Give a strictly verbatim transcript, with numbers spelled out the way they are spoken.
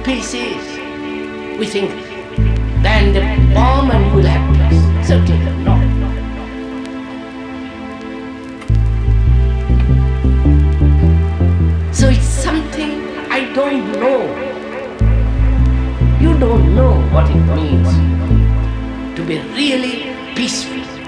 peace is. We think, then the woman will have peace. Certainly not. So it's something I don't know. You don't know what it means to be really peaceful.